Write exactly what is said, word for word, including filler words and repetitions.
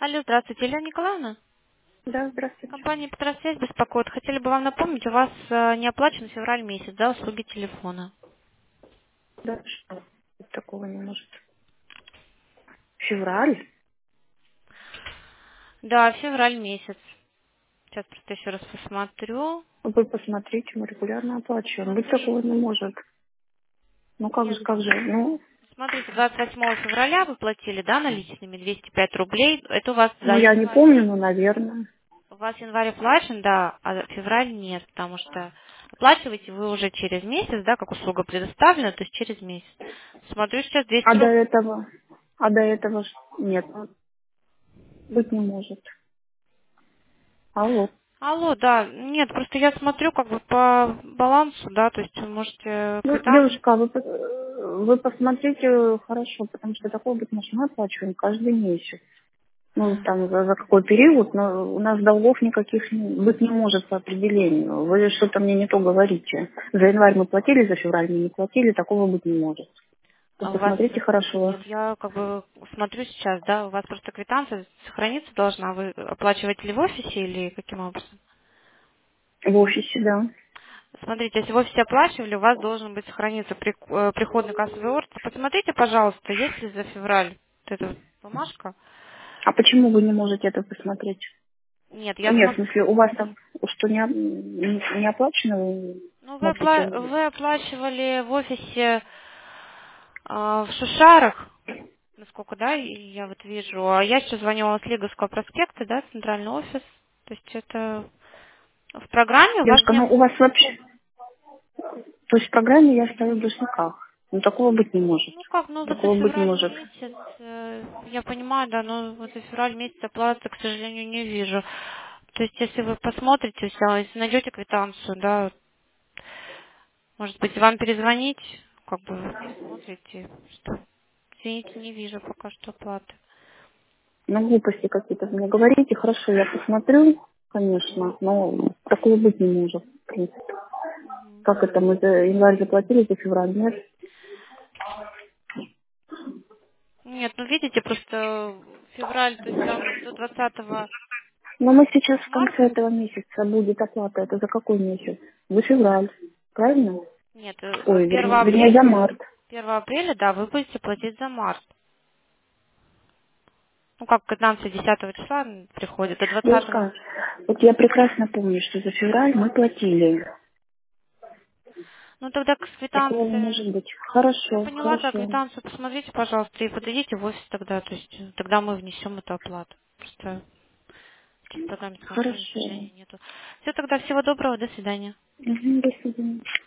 Алло, здравствуйте, Елена Николаевна. Да, здравствуйте. Компания «Петросвязь» беспокоит. Хотели бы вам напомнить, у вас э, не оплачен февраль месяц, да, услуги телефона. Да, что? Такого не может. Февраль? Да, февраль месяц. Сейчас просто еще раз посмотрю. Вы посмотрите, мы регулярно оплачиваем. Быть такого не Смотрите. может. Ну как Нет, же, как же? Ну, смотрите, двадцать восьмого февраля вы платили, да, наличными двести пять рублей. Это у вас ну за я не январь помню, месяц. но, наверное. У вас январь оплачен, да, а февраль нет, потому что оплачиваете вы уже через месяц, да, как услуга предоставлена, то есть через месяц. Смотрю, сейчас А двести до рублей. этого? А до этого ж- нет, ну, быть не может. Алло. Алло, да, нет, просто я смотрю как бы по балансу, да, то есть вы можете Ну, квитанцию. девушка, вы, пос- э, вы посмотрите хорошо, потому что такое быть может, мы оплачиваем каждый месяц. Ну, там, за, за какой период, но у нас долгов никаких не- быть не может по определению. Вы что-то мне не то говорите. За январь мы платили, за февраль мы не платили, такого быть не может. Вы А у вас, посмотрите хорошо. нет, я как бы смотрю сейчас, да, у вас просто квитанция сохраниться должна, вы оплачиваете ли в офисе или каким образом? В офисе, да. Смотрите, если в офисе оплачивали, у вас должен быть сохраниться при- э, приходный кассовый ордер. Посмотрите, пожалуйста, есть ли за февраль вот эта вот бумажка. А почему вы не можете это посмотреть? Нет, я Нет, в смотрю. смысле, у вас там что не, не, не оплачено, вы Ну, вы, опла- смотрите. вы оплачивали в офисе а, в Шушарах, насколько, да, и я вот вижу. А я сейчас звоню вам с Лиговского проспекта, да, центральный офис. То есть это в программе у вас Девушка, нет. ну у вас вообще... То есть в программе я стою в должниках. Ну такого быть не может. Ну как, ну вот за Такого быть не февраль может. месяц, э, я понимаю, да, но вот за февраль месяц оплаты, к сожалению, не вижу. То есть если вы посмотрите, всё, если найдете квитанцию, да, может быть, вам перезвонить, как бы вы посмотрите, что, извините, не вижу пока что оплаты. Ну, глупости какие-то вы мне говорите. Хорошо, я посмотрю, конечно, но такого быть не может, в принципе. Как это, мы за январь заплатили, за февраль, нет? Нет, ну видите, просто февраль, то есть там до двадцатого Но мы сейчас в конце марта, этого месяца будет оплата. Это за какой месяц? За февраль, правильно? нет, э, Ой, вернее, первого вернее за апреля, март. первого апреля, да, вы будете платить за март. Ну как, пятнадцатого десятого числа приходит, до двадцатого. Девушка, вот я прекрасно помню, что за февраль мы платили. Ну тогда к Такого не квитанции, может быть. я Хорошо, поняла, да, хорошо, квитанцию посмотрите, пожалуйста, и подойдите в офис тогда, то есть э, тогда мы внесем эту оплату. Просто сейчас в программе смотрю, к хорошо. сожалению, нету. Все, тогда всего доброго, до свидания. Угу, до свидания.